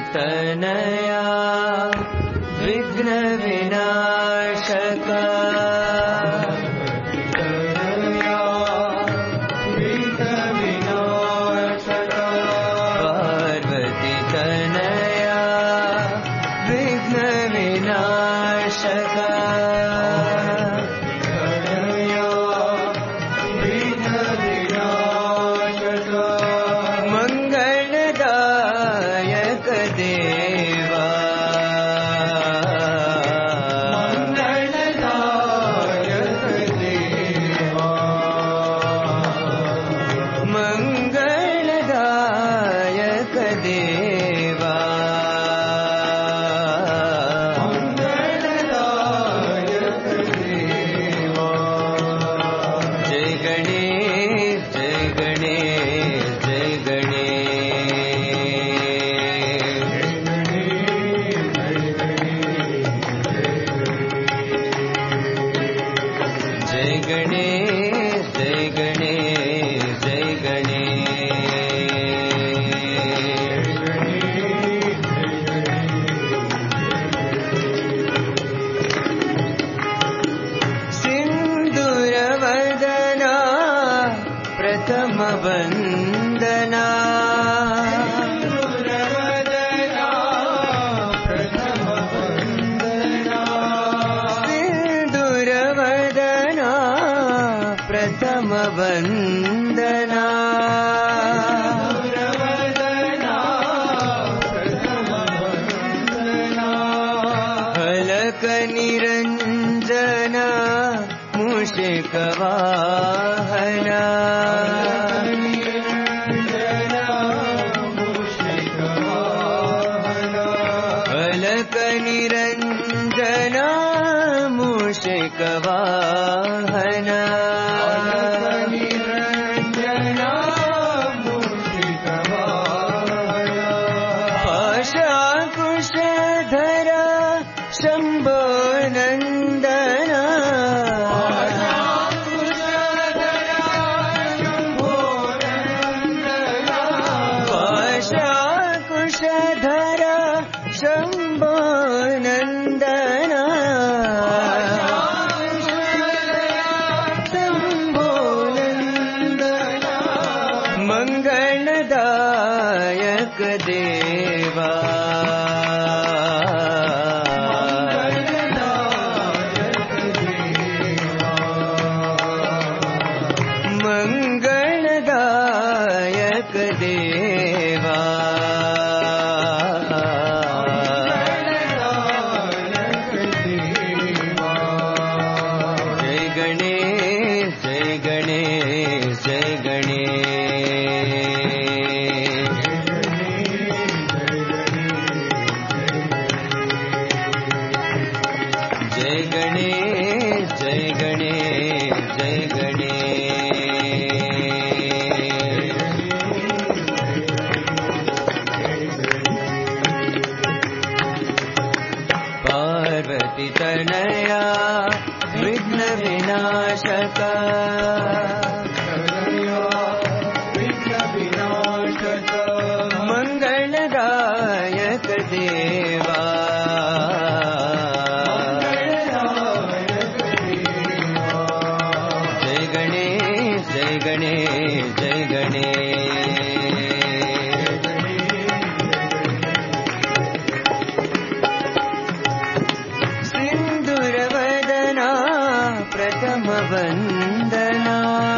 तनया विघ्न विनाशक पार्वती तनया विघ्न विनाशक मंगलदायक देवा मंगलदायक देवा जय गणेश जय गणेश जय गणेश जय गणेश जय सिंदूरवदना प्रथम वंदना सिंदूरवदना प्रथम वंदना फलक निरंजन मूषिक वाहना फलक निरंजन मूषिक वाहना पाशाकुशधरा शंभो नंदना पाशाकुशधरा शंभो नंदना शंभो नंदना मंगलदायक देवा मंगलदायक देवा जय गणेश जय गणेश जय जय गणेश जय गणेश जय पार्वती तनया विघ्न विनाशक मंगलदायक देवा जय गणेश जय गणेश जय सिंदूरवदना प्रथम वंदना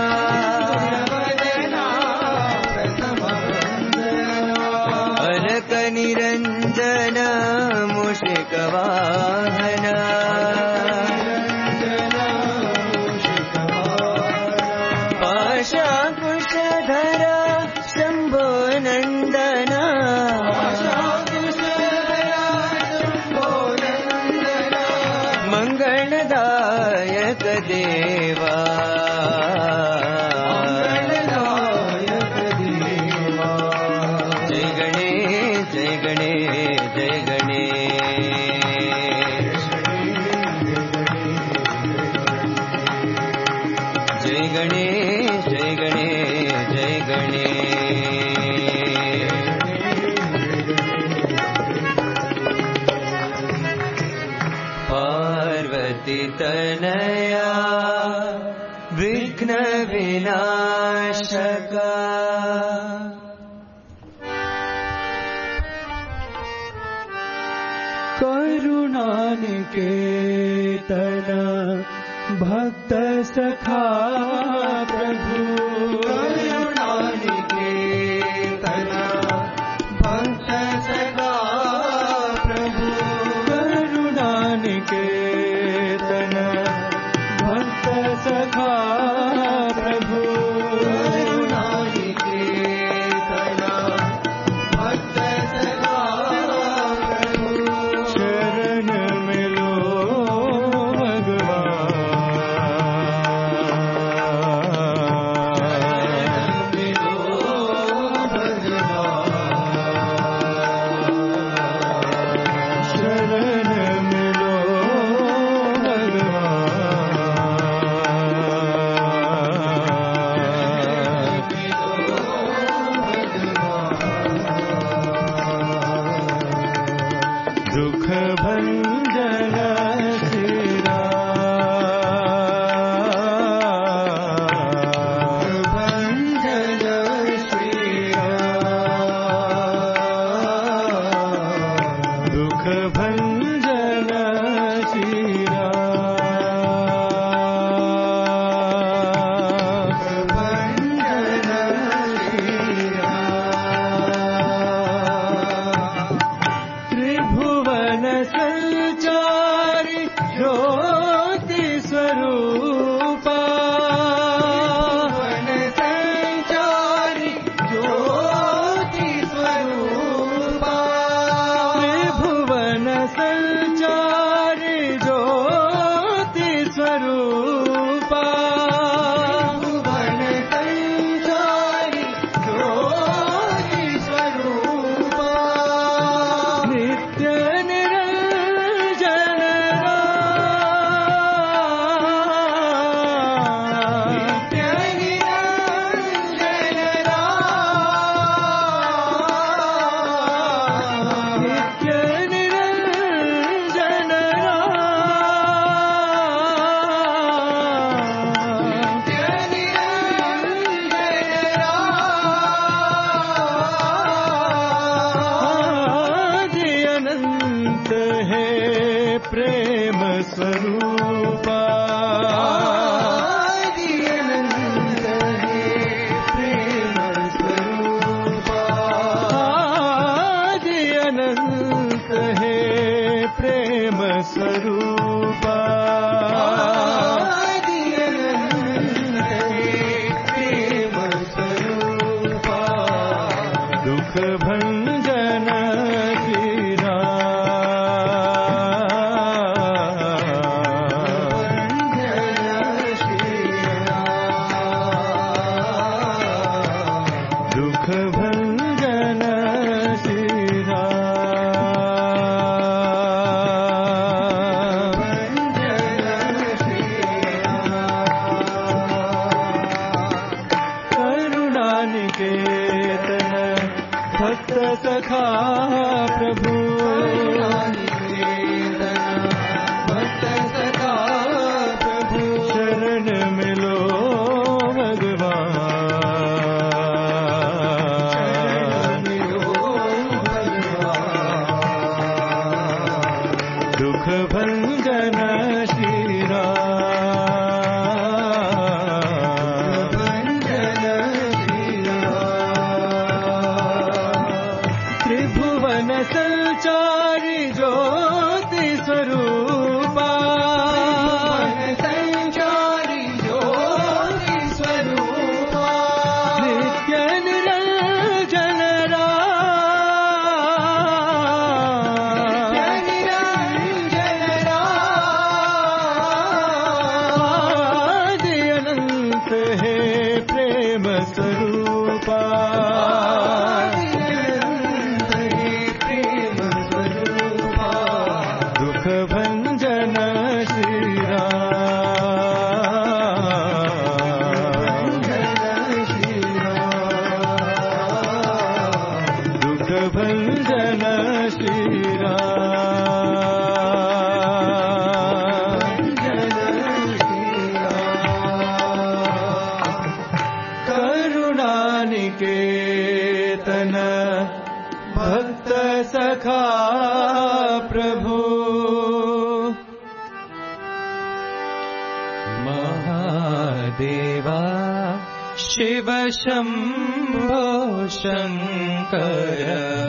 अलक निरंजन मूषिक वाहना पाशाकुशधरा विनाशक करुणानिकेतन भक्त सखा प्रभु करुणानिकेतन भक्त सखा प्रभु करुणानिकेतन भक्त सखा प्रभु करुणानिकेतन भक्त सखा प्रभु शरण मिलो भगवान करुणानिकेतन भक्त सखा प्रभु महादेवा शिव शम्भो शङ्कर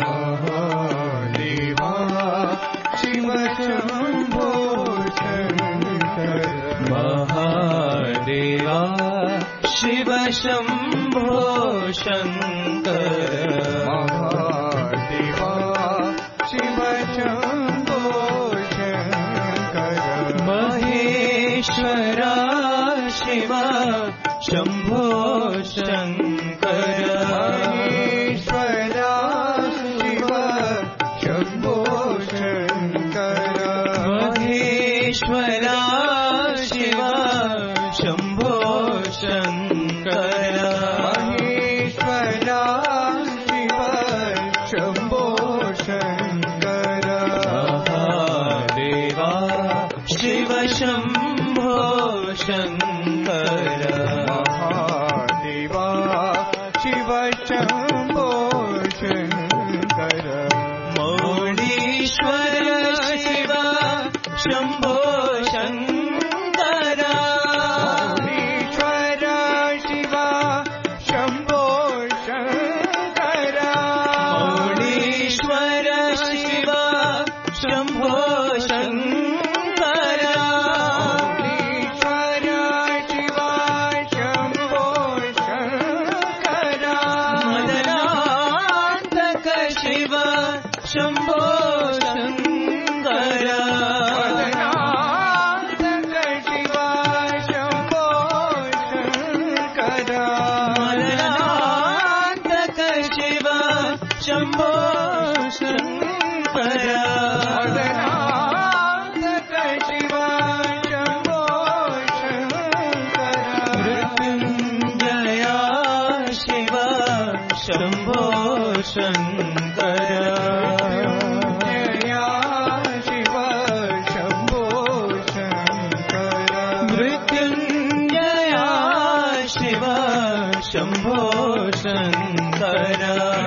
महादेवा शिव शम्भो शङ्कर महादेवा शिव शम्भो शङ्कर महादेवा शिव शम्भो शङ्कर महेश्वरा शिव शम्भो शङ्कर महेश्वरा शिव शम्भो शङ्कर महेश्वरा शिव शम्भो शङ्कर महेश्वरा शिव शम्भो शङ्कर महादेवा शिव शम्भो शङ्कर महादेवा शिव शम्भो शङ्कर मौलीश्वर शिव शम्भो शङ्कर मौलीश्वर शिव शम्भो शङ्कर मौलीश्वर शिव शम्भो शङ्कर मौलीश्वर शिव शम्भो शङ्कर मदनान्तक शिव शम्भो शङ्कर मदनान्तक शिव शम्भो शङ्कर मदनान्तक शिव शम्भो शङ्कर मदनान्तक शिव शम्भो शङ्कर मृत्युञ्जया शिव शम्भो शङ्कर जया शिव शम्भो शङ्कर मृत्युञ्जया शिव शम्भो शङ्कर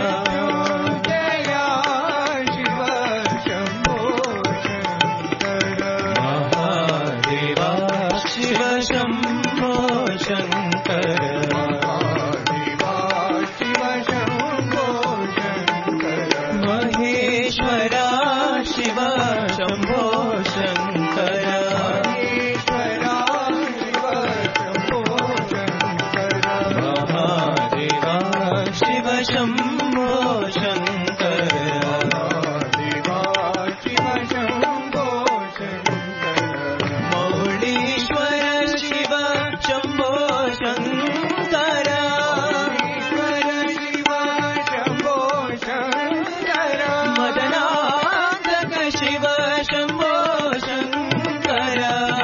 जया शिव शम्भो शङ्कर महादेवा शिव शम्भो शङ्कर महादेवा शिव शम्भो शङ्कर महेश्वरा शिव शम्भो शङ्कर महेश्वरा शिव शम्भो शङ्कर महादेवा शिव शम्भो शङ्कर महादेवा शिव शम्भो शङ्कर मौलीश्वर शिव शम्भो शङ्कर शिव शम्भो शङ्कर मदनान्तक शिव शम्भो शङ्कर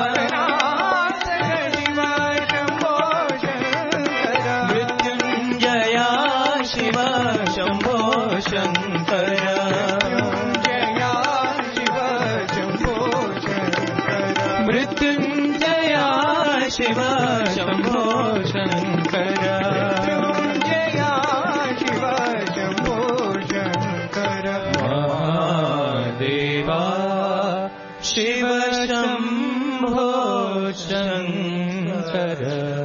शिव शम्भो शङ्कर मृत्युञ्जया शिव शम्भो शङ्कर जया शिव शम्भो शङ्कर मृत्युञ्जया शिव शम्भो शङ्कर जया शिव शम्भो शङ्कर महादेवा शिव शम्भो शङ्कर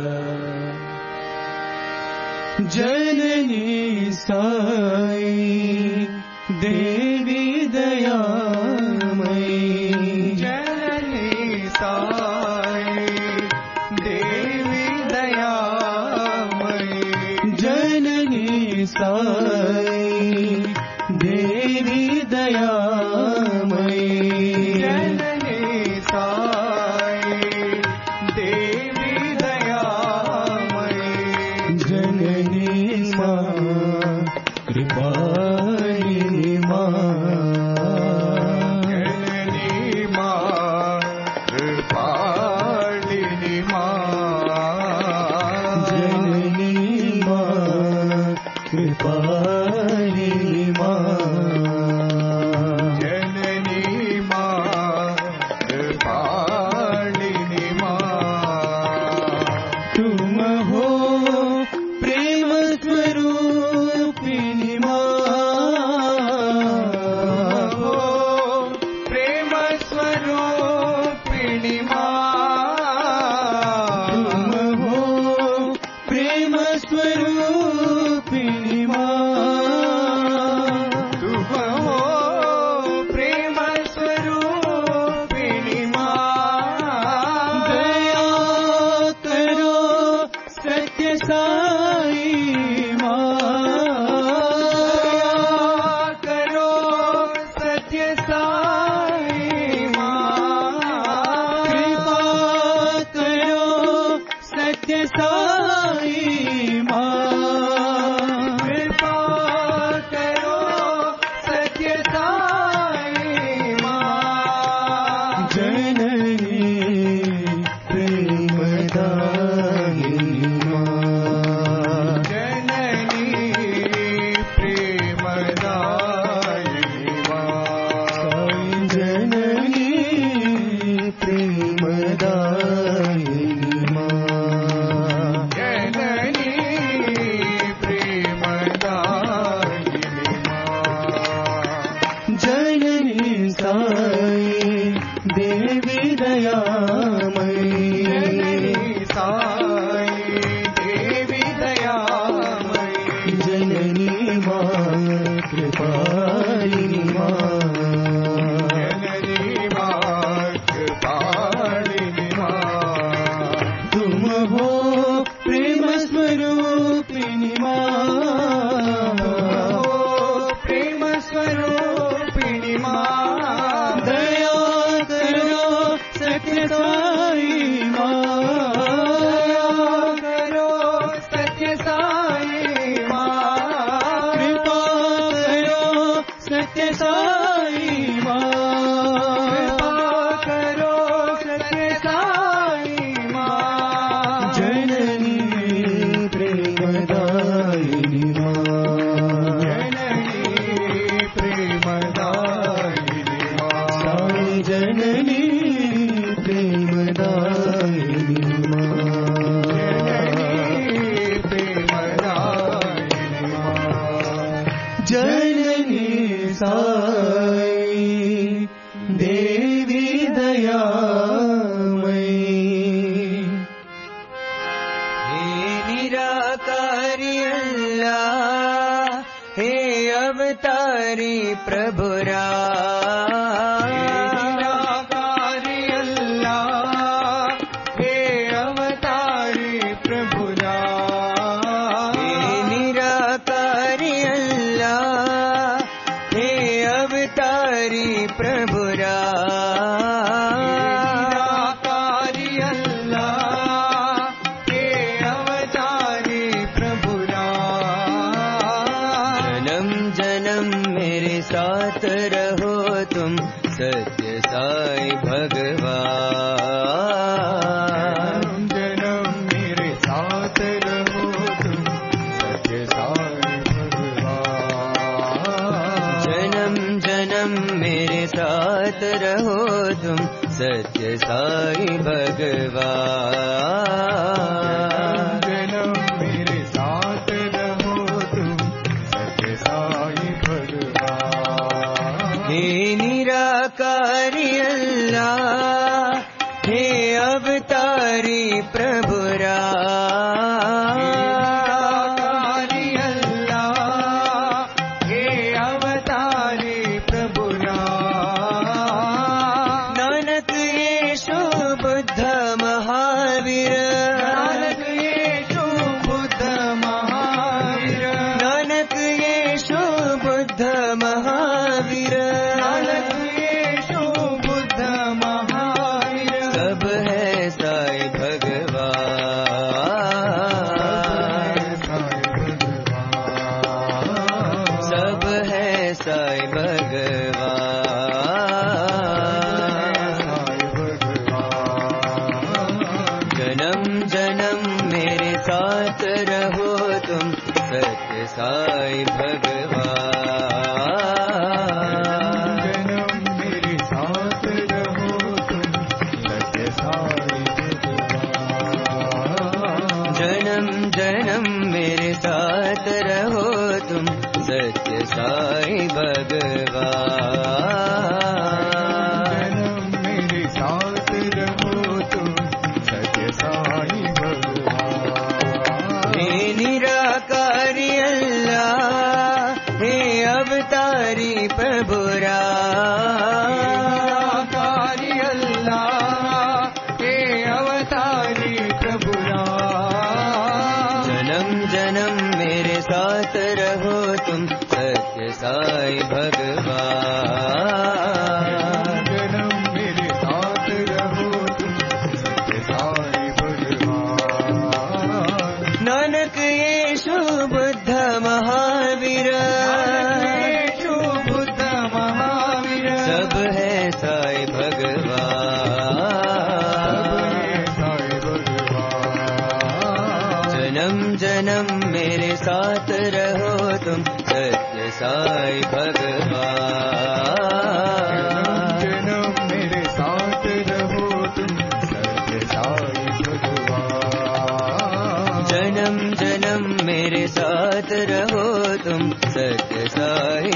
जननी साई देवी दयामयी जननी साई देवी दयामयी जननी साई देवी दयामयी जननी साई देवी दयामयी जननी मां कृपालिनी मां जननी मां कृपालिनी मां जननी मां कृपालिनी मां जननी मां कृपालिनी मां तुम हो प्रेम सत्य साई माँ, कृपा करो सत्य साई माँ, जननी प्रेमदायिनी माँ, जननी प्रेमदायिनी माँ, साई जननी प्रेमदायिनी माँ, जननी साई देवी दयामयी। हे निराकारी अल्लाह, हे अवतारी प्रभु राम, निराकारी अल्लाह, हे अवतारी प्रभु राम, हे निराकारी अल्लाह, हे अवतारी प्रभु राम, निराकारी अल्लाह, हे अवतारी प्रभु राम, जन्म जन्म मेरे साथ रहो तुम सत्य साई भगवान, जन्म मेरे साथ रहो तुम सत्य साई भगवान, जन्म जन्म मेरे साथ रहो तुम सत्य साई भगवान, जन्म मेरे साथ रहो तुम सत्य साई भगवान, हे निराकारी अल्लाह, हे अवतारी प्रभु राम, निराकारी अल्लाह, हे अवतारी प्रभु राम, नानक येशु बुद्ध महावीर, नानक येशु बुद्ध महावीर, नानक येशु बुद्ध महावीर, नानक येशु बुद्ध महावीर, सब है साई भगवान, सब है साई भगवान, जन्म जन्म मेरे साथ रहो तुम सत्य साई भगवान, जन्म मेरे साथ रहो तुम सत्य साई भगवान, जन्म जन्म मेरे साथ रहो तुम सत्य साई भगवान, जन्म मेरे साथ रहो तुम सत्य साई भगवान, हे निराकारी अल्लाह, हे अवतारी प्रभु राम, निराकारी अल्लाह, हे अवतारी प्रभु राम, जन्म जन्म मेरे साथ रहो तुम सत्य साई भगवान, जन्म मेरे साथ रहो तुम सत्य साई भगवान, नानक येशु बुद्ध महावीर, येशु बुद्ध महावीर, सब है साई भगवान, साई भगवान, जन्म जन्म मेरे साथ रहो तुम सत्य साई भगवान, जन्म मेरे साथ रहो तुम सत्य साई भगवान, जन्म जन्म मेरे साथ रहो तुम सत्य साई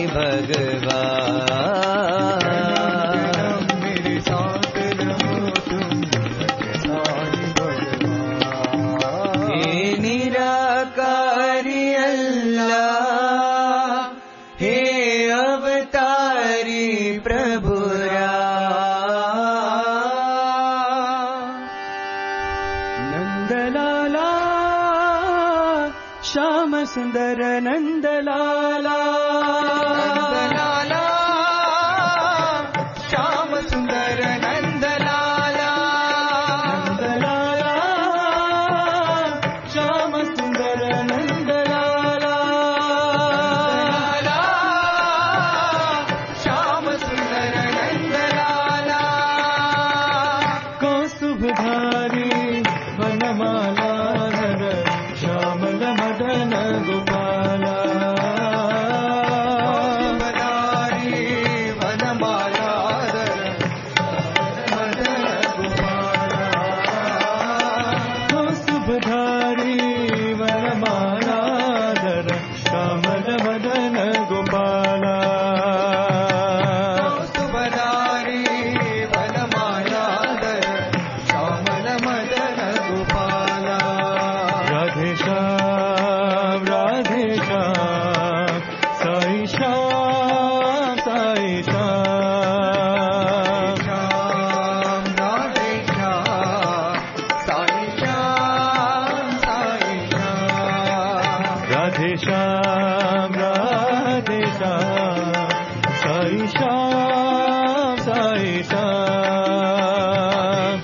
भगवान, जन्म मेरे साथ रहो तुम सत्य साई भगवान, हे निराकारी अल्लाह, हे अवतारी प्रभु राम, नंदलाला श्याम सुंदर नंदलाला, नंदलाला श्याम सुंदर नंदलाला, नंदलाला श्याम सुंदर नंदलाला, नंदलाला श्याम राधे श्याम साई श्याम साई श्याम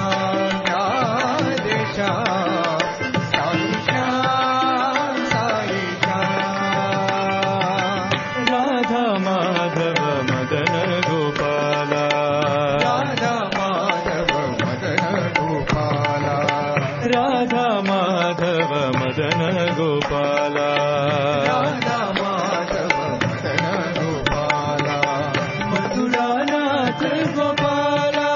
राधे श्याम साई श्याम साई श्याम राधा माधव मदन गोपाला राधा माधव मदन गोपाला राधा माधव मदन गोपाला राधा माधव मदन गोपाला मथुरानाथ गोपाला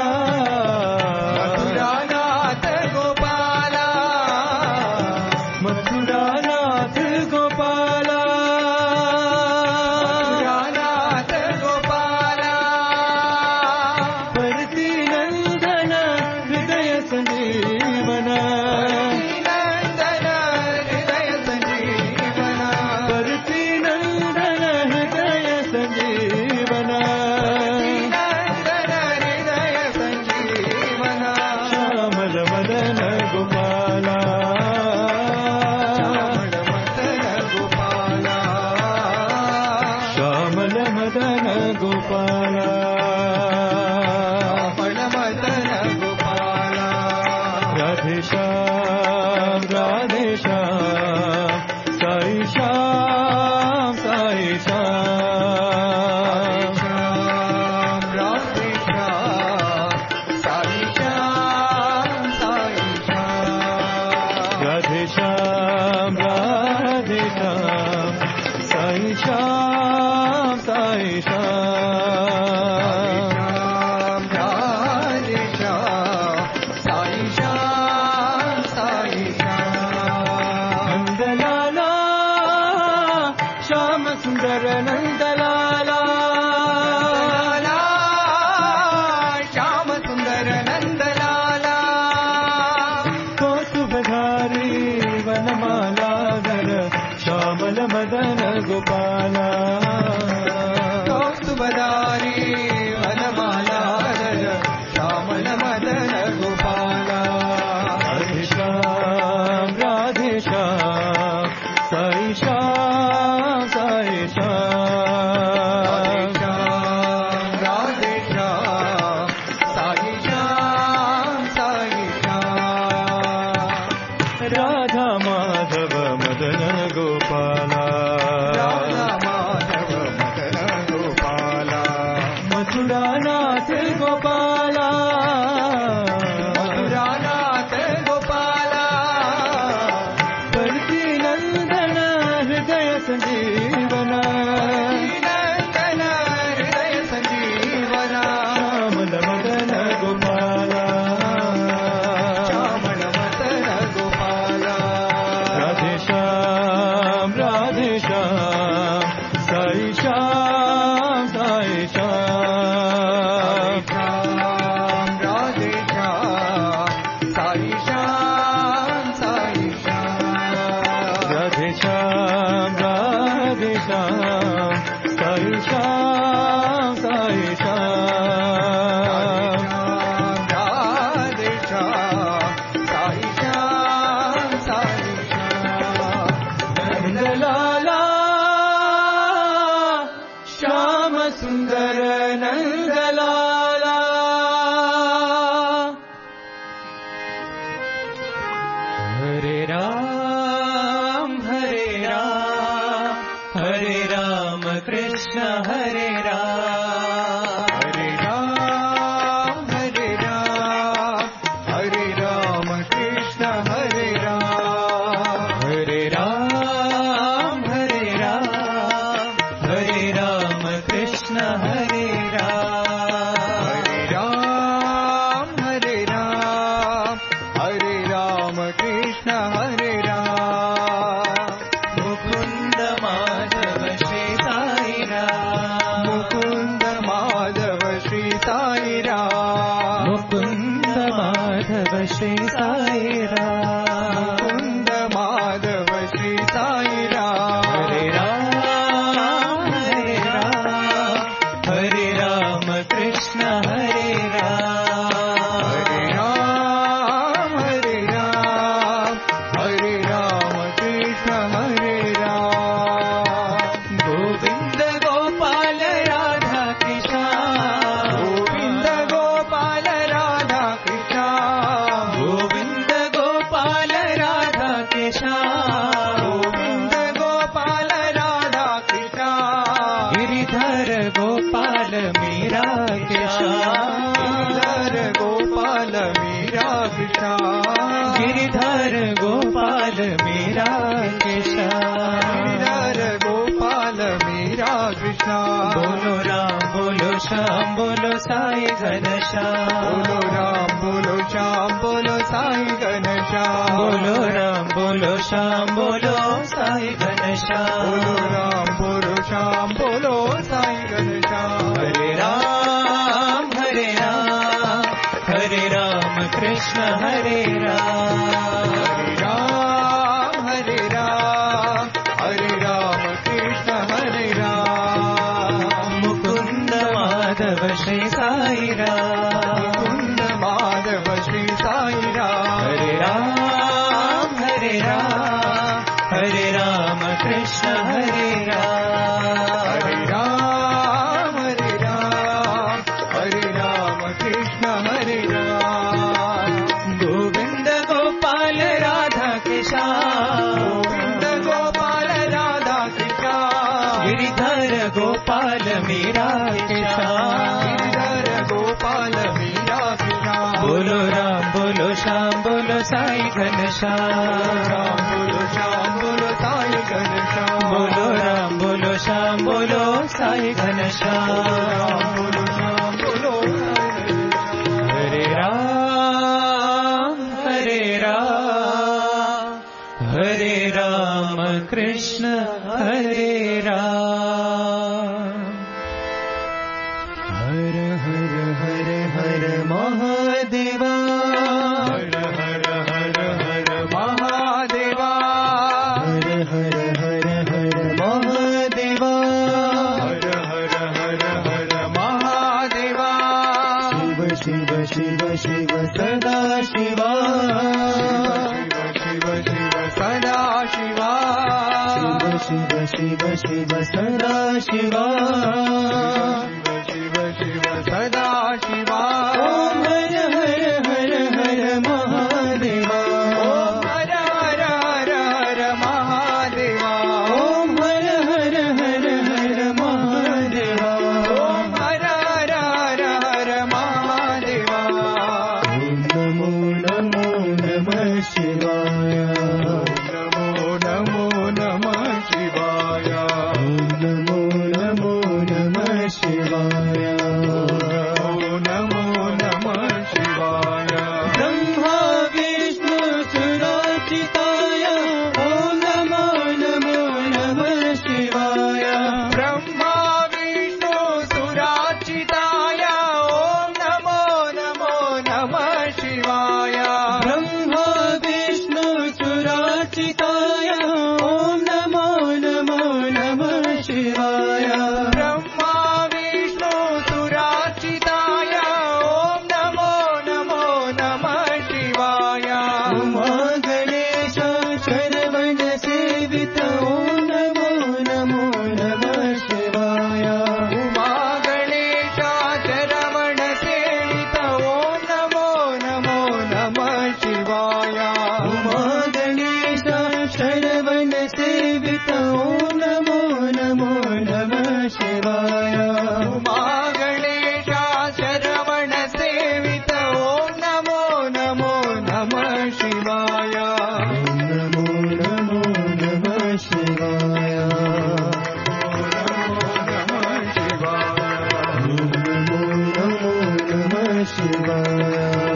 मथुरानाथ गोपाला मथुरानाथ गोपाला मथुरानाथ गोपाला परती नंदन हृदय संजीवन नंदन हृदय संजीवना परती नंदन हृदय संजीवन नंदन हृदय संजीवना श्यामल मदन गोपाला श्यामल मदन गोपाला श्यामल मदन गोपाला श्यामल मदन गोपाला राधे श्याम साई श्याम साई श्याम श्याम राधे श्याम साई श्याम साई श्याम राधे श्याम साई श्याम साई श्याम राधे श्याम साई श्याम साई श्याम नंदलाला श्याम सुंदर नंदलाला श्याम सुंदर नंदलाला कौतुभधारी वनमालाधर श्यामल मदन गोपाला कौस्तुभधारी वनमालाधर श्यामल मदन गोपाला राधे श्याम साई श्याम साई श्याम राधे श्याम साई श्याम साई श्याम राधा माधव मदन गोपाला राधा माधव मदन गोपाला मथुरानाथ गोपाला मथुरानाथ गोपाला परती नंदन हृदय संजीवन नंदन हृदय संजीवना श्यामल मदन गोपाला श्यामल मदन गोपाला राधे श्याम साई श्याम साई श्याम राधे श्याम साई श्याम साई श्याम राधे श्याम साई श्याम साई श्याम राधे श्याम साई श्याम साई श्याम नंदलाला श्याम सुंदर नंदलाला हरे राम कृष्ण हरे राम हरे राम कृष्ण हरे राम हरे राम कृष्ण हरे राम हरे राम कृष्ण हरे राम मुकुंद माधव श्री साई राम मुकुंद माधव श्री साई राम मुकुंद माधव श्री साई राम मुकुंद माधव श्री साई राम हरे राम कृष्ण हरे राम हरे राम कृष्ण हरे बोलो साई घनश्याम। बोलो राम बोलो श्याम बोलो साई घनश्याम। बोलो राम बोलो श्याम बोलो साई घनश्याम। बोलो राम बोलो श्याम बोलो साई घनश्याम। हरे राम हरे राम कृष्ण हरे राम। हरे राम कृष्ण हरे राम। मुकुंद माधव श्री साई राम। मुकुंद माधव श्री साई राम। हरे राम कृष्ण हरे राम। हरे राम कृष्ण हरे राम। गोविंद गोपाल राधा कृष्ण। गोविंद गोपाल राधा कृष्ण। गिरिधर गोपाल मीरा कृष्ण। गिरिधर गोपाल मीरा कृष्ण। बोलो राम बोलो श्याम बोलो साई घनश्याम। राम बोलो श्याम बोलो साई घनश्याम। बोलो राम बोलो श्याम बोलो साई घनश्याम। राम बोलो श्याम बोलो हरे राम कृष्ण हरे राम। हर हर हर हर महादेवा। हर हर हर हर महादेवा। हर हर हर हर महादेवा। हर हर हर हर महादेवा। शिव शिव शिव शिव सदा शिवा। शिव शिव सदा शिवा। शिव शिव शिव सदा शिवा। शिव शिव सदा शिवा। ओम हर हर हर हर महादेवा। ओम हर हर हर हर महादेवा। ओम हर हर हर हर महादेवा। ओम हर हर हर हर महादेवा। ओम नमो नमो नमः शिवाय। नमो नमो नमः शिवाय। ओम नमो नमो नमः शिवाय। नमो नमः शिवाय। ब्रह्मा विष्णु सुरार्चिताय। ओम नमो नमो नमः शिवाय। ब्रह्मा विष्णु सुरार्चिताय। ओम नमो नमो नमः शिवाय। ब्रह्मा विष्णु सुरार्चिताय। ओम नमो नमो नमः शिवाय। ब्रह्मा विष्णु सुरार्चिताय। ओम नमो नमो नमः शिवाय। उमा गणेश शरवण सेवित। ओम नमो नमो नमः शिवाय। उमा गणेश शरवण सेवित। ओम नमो नमो नमः शिवाय। उमा गणेश शरवण सेवित। ओम नमो नमो नमः शिवाय। उमा गणेश शरवण सेवित। ओम नमो नमो नमः शिवाय। ओम नमो नमो नमः शिवाय। नमः शिवाय। ओम नमो नमो नमः शिवाय।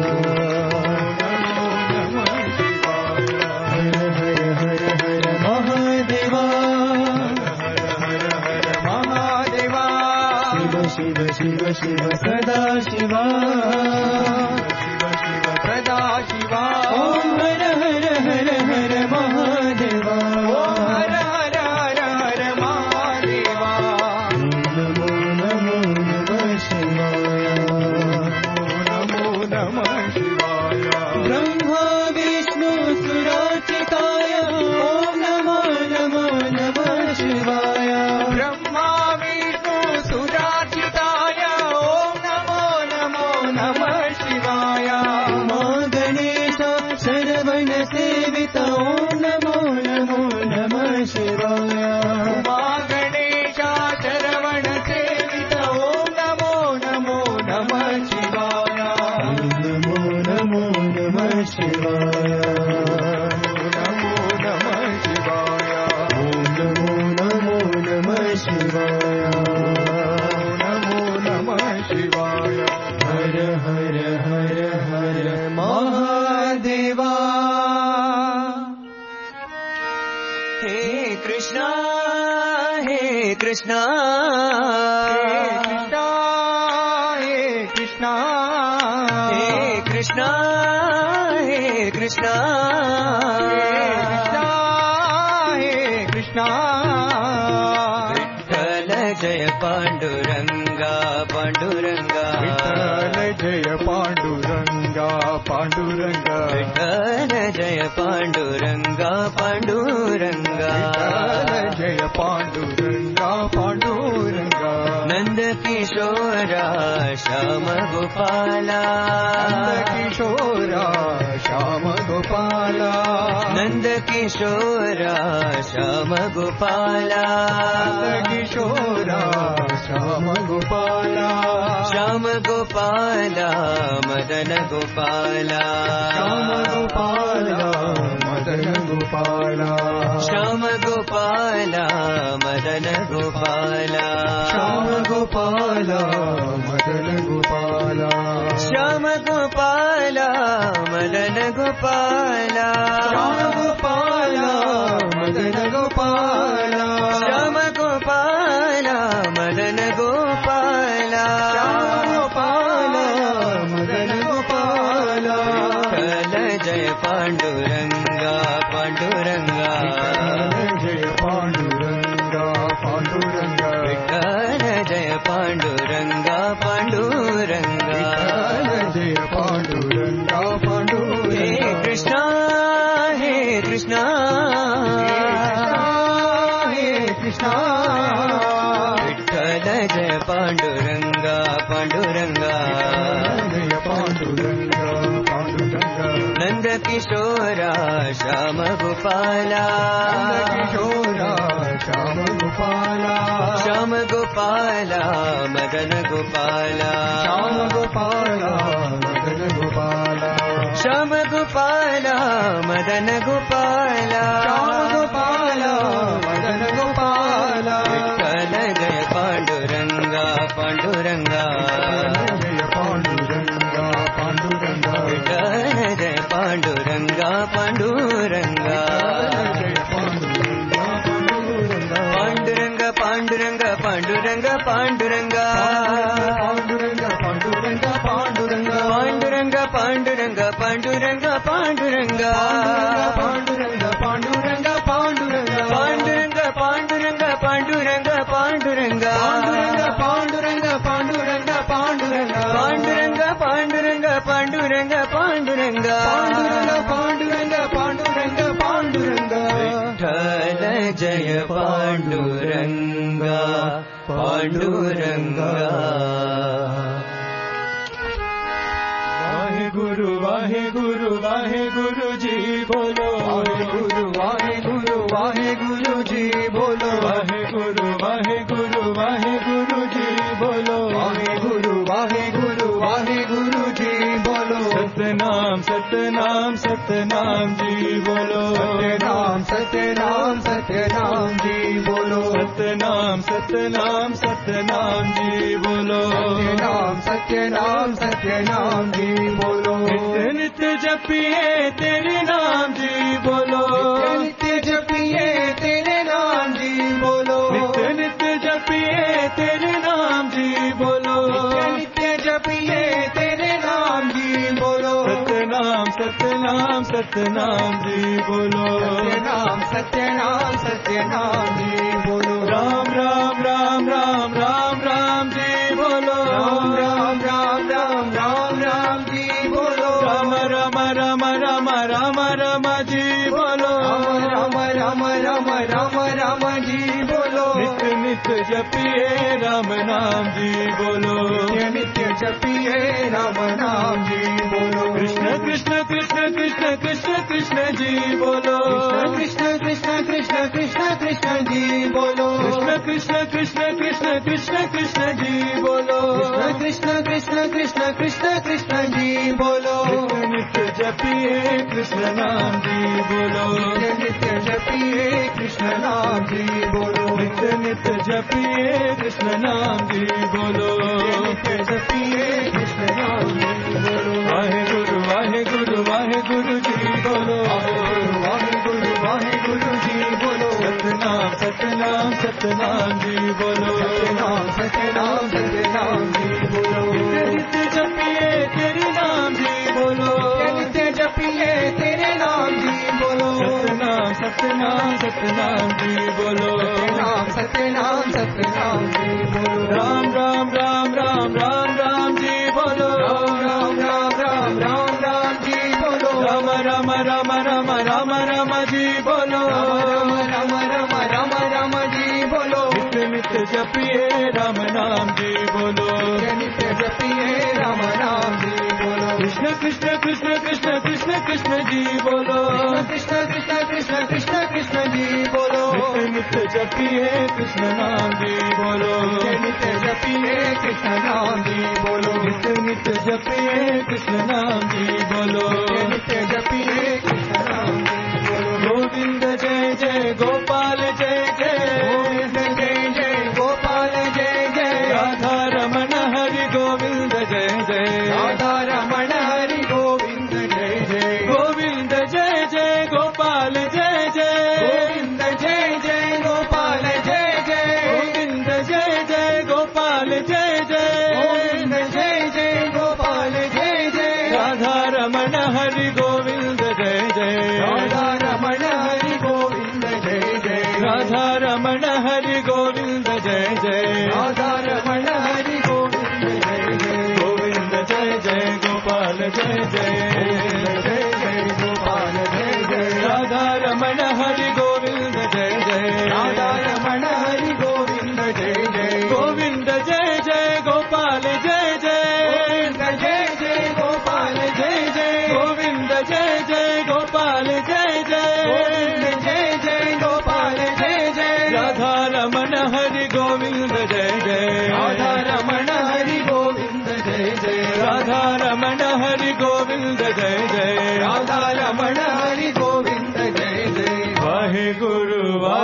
नमः शिवाय। हर हर हर हर महादेवा। हर हर हर महादेवा। शिव शिव शिव शिव सदा शिवा। शिव शिव सदा शिवा। ओम हर हर हर हर महादेवा। ओम हर हर हर हर महादेवा। ओम नमो नमो नमः शिवाय। नमो नमः शिवाय। ब्रह्मा विष्णु सुरार्चिताय। ओम नमो नमो नमः शिवाय। ब्रह्मा विष्णु सुरार्चिताय। ओम नमो नमो नमः शिवाय। कृष्णा हे कृष्णा हे कृष्णा हे कृष्णा हे कृष्णा हे कृष्णा विठ्ठल जय पांडुरंगा पांडुरंगा विठ्ठल जय पांडुरंगा पांडुरंगा विठ्ठल जय पांडुरंगा पांडुरंगा विठ्ठल जय पांडुरंगा पांडुरंगा नंद किशोरा श्याम गोपाला नंद किशोरा श्याम गोपाला नंद किशोरा श्याम गोपाला नंद किशोरा श्याम गोपाला श्याम गोपाला मदन गोपाला श्याम गोपाला मदन गोपाला श्याम गोपाला मदन गोपाला श्याम गोपाला मदन गोपाला श्याम गोपाला मदन गोपाला श्याम गोपाला मदन गोपाला श्याम गोपाला मदन गोपाला श्याम गोपाला मदन गोपाला विठ्ठल जय पांडुरंगा पांडुरंगा जय पांडुरंगा पांडुरंगा विठ्ठल जय पांडुरंगा पांडुरंगा जय पांडुरंगा पांडुरंगा हे कृष्णा हे कृष्णा हे कृष्णा विठ्ठल जय पांडुरंगा पांडुरंगा जय पांडुरंगा पांडुरंगा नंद किशोरा श्याम गोपाला किशोरा श्याम गोपाला श्याम गोपाला मदन गोपाला श्याम गोपाला मदन गोपाला श्याम गोपाला मदन गोपाला श्याम गोपाला मदन गोपाला विठ्ठल जय पांडुरंगा पांडुरंगा जय पांडुरंगा पांडुरंगा विठ्ठल जय पांडुरंगा पांडुरंगा जय पांडुरंगा पांडुरंगा पांडुरंग पांडुरंग पांडुरंग पांडुरंगा पांडुरंगा पांडुरंगा पांडुरंग पांडुरंग पांडुरंग पांडुरंगा पांडुरंगा पांडुरंगा पांडुरंग पांडुरंग पांडुरंग पांडुरंग पांडुरंगा पांडुरंगा पांडुरंगा पांडुरंग पांडुरंग पांडुरंग पांडुरंगा पांडुरंगा पांडुरंगा पांडुरंगा विठ्ठल जय पांडुरंगा पांडुरंगा वाहेगुरु वाहेगुरु वाहेगुरु जी बोलो वाहेगुरु वाहेगुरु वाहेगुरु जी बोलो वाहेगुरु वाहेगुरु वाहेगुरु जी बोलो वाहेगुरु वाहेगुरु वाहेगुरु जी बोलो सतनाम सतनाम सतनाम जी बोलो सत्यनाम सत्यनाम सत्यनाम जी बोलो सतनाम सतनाम सतनाम जी बोलो सत्यनाम सत्यनाम सत्यनाम जी बोलो नित्य नित्य जपिए तेरे नाम जी बोलो नित्य जपिए तेरे नाम जी बोलो नित्य नित्य जपिए तेरे नाम जी बोलो नित्य जपिए तेरे नाम जी बोलो सतनाम सतनाम सतनाम जी बोलो सत्यनाम सत्यनाम सत्यनाम जी बोलो राम राम राम राम राम राम जी बोलो राम राम राम राम राम राम जी बोलो राम राम राम राम राम राम जी बोलो राम राम राम राम राम जी बोलो नित्य नित्य जपिए राम नाम जी बोलो नित्य नित्य जपिए राम नाम जी बोलो कृष्ण कृष्ण कृष्ण कृष्ण कृष्ण कृष्ण जी बोलो कृष्ण कृष्ण कृष्ण कृष्ण कृष्ण जी बोलो कृष्ण कृष्ण कृष्ण कृष्ण कृष्ण कृष्ण जी बोलो कृष्ण कृष्ण कृष्ण कृष्ण कृष्ण जी बोलो नित्य नित्य जपिए कृष्ण नाम जी बोलो नित्य नित्य जपिए कृष्ण नाम जी बोलो नित्य नित्य जपिए कृष्ण नाम जी बोलो नित्य जपिए कृष्ण नाम जी बोलो वाहेगुरु वाहेगुरु वाहेगुरु जी बोलो वाहेगुरु वाहेगुरु जी बोलो सतनाम सतनाम सतनाम जी बोलो, सतनाम सतनाम सतनाम जी बोलो, नित्य जपिए तेरे नाम जी बोलो, नित्य जपिए तेरे नाम जी बोलो, सतनाम सतनाम सतनाम जी बोलो, सतनाम सतनाम सतनाम जी बोलो, राम राम राम राम राम राम जी बोलो, राम राम राम राम राम राम जी बोलो, राम राम राम राम राम राम जी बोलो, राम राम राम राम राम जी बोलो, नित्य नित्य जपिए राम नाम जी बोलो, नित्य जपिए राम नाम जी बोलो, कृष्ण कृष्ण कृष्ण कृष्ण कृष्ण कृष्ण जी बोलो, कृष्ण कृष्ण कृष्ण कृष्ण कृष्ण जी बोलो, नित्य नित्य जपिए कृष्ण नाम जी बोलो, नित्य जपिए कृष्ण नाम जी बोलो, नित्य नित्य जपिए कृष्ण नाम जी बोलो, नित्य जपिए कृष्ण नाम जी बोलो, गोविंद जय जय गोपाल जय जय, गोविंद जय जय गोपाल जय जय, राधा रमण हरि गोविंद जय जय, राधा रमण हरि गोविंद जय जय, गोविंद जय जय गोपाल जय जय, गोविंद जय जय गोपाल जय जय, गोविंद जय जय गोपाल जय जय, गोविंद जय जय गोपाल जय जय, राधा रमण हरि गोविंद जय जय, राधा रमण हरि गोविंद जय जय, राधा रमण हरि गोविंद जय जय, राधा रमण हरि गोविंद जय जय, गोविंद जय जय गोपाल जय जय, जय जय गोपाल जय जय, राधा रमण हरि गोविंद जय जय, राधा रमण हरि गोविंद जय जय, गोविंद जय जय गोपाल जय जय, गोविंद जय जय गोपाल जय जय, गोविंद जय जय गोपाल जय जय, गोविंद जय जय गोपाल जय जय, राधा रमण हरि गोविंद जय जय, राधा रमण हरि गोविंद जय जय, राधा रमण हरि गोविंद जय जय, राधा रमण हरि गोविंद जय जय, वाहे गुरु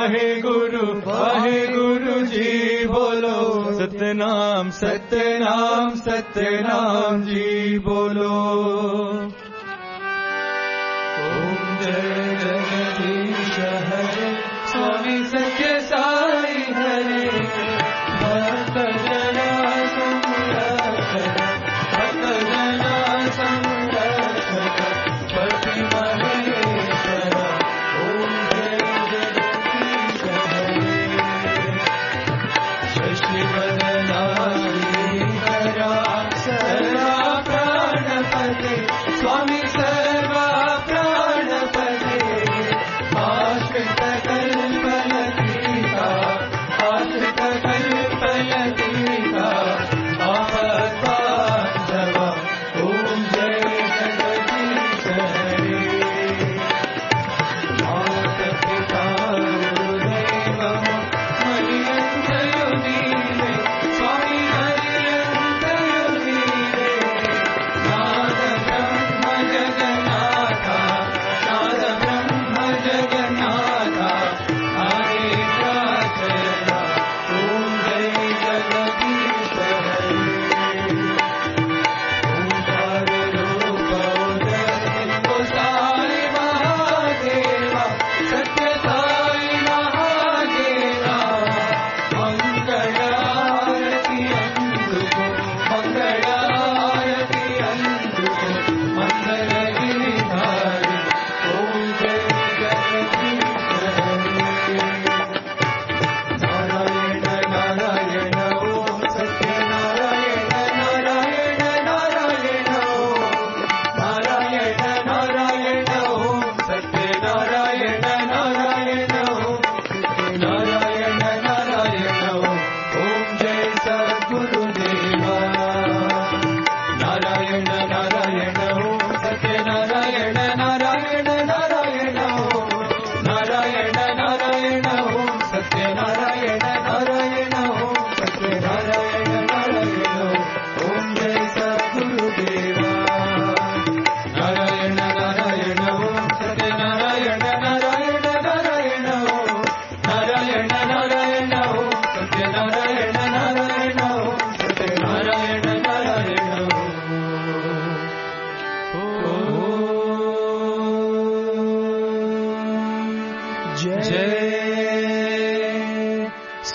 जी बोलो, सतनाम सतनाम सतनाम जी बोलो, ओम जय जगदीश हरे स्वामी सत्य साई हरे, भक्त जना संरक्षक, भक्त जना संरक्षक, पति महेश्वर, ओम जय जगदीश हरे, शशि वदना श्रीधरा सदा प्राणपते,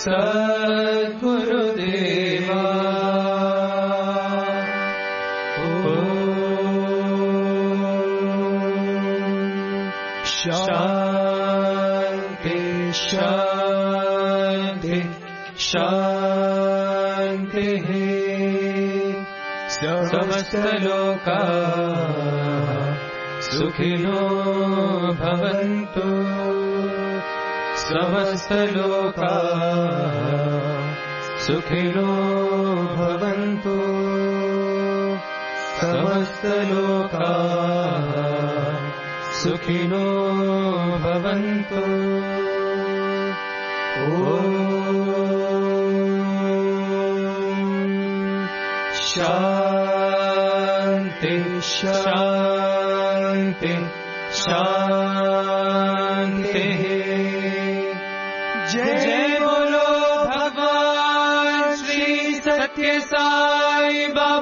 सद्गुरुदेवा शांति शांति शांति समस्तलोका सुखिनो भवन्तु समस्तलोका सुखिनो भवन्तु समस्तलोका सुखिनो भवन्तु शांति शांति शांति जय बोलो भगवान श्री सत्य साई बाबा